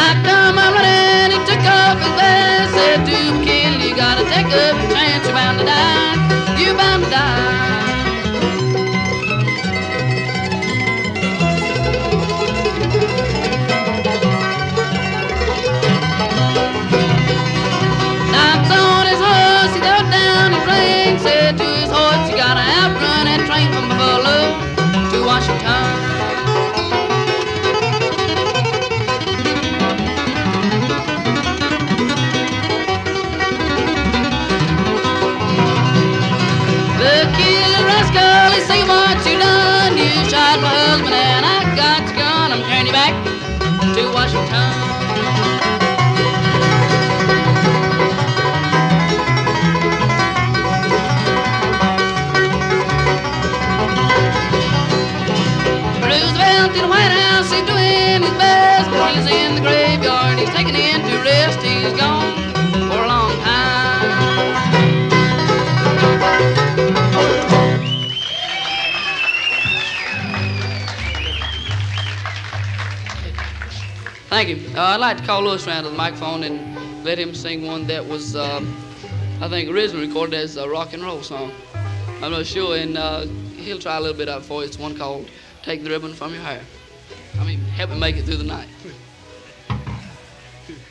come a running, he took off his vest, said to McKinley, you gotta take up your chance, you're bound to die, you're bound to die. Knocks on his horse, he threw down his rein, said to his horse, you gotta outrun that train from Buffalo to Washington. The killer rascal, he say what you done. You shot my husband and I got your gun. I'm carrying you back to Washington. Roosevelt in the White House, he's doing his best, but he's in the graveyard, he's taking in to rest. He's gone for a long time. Thank you. I'd like to call Louis around to the microphone and let him sing one that was, I think, originally recorded as a rock and roll song. I'm not sure, and he'll try a little bit out for you. It's one called Take the Ribbon from Your Hair. Help me make it through the night.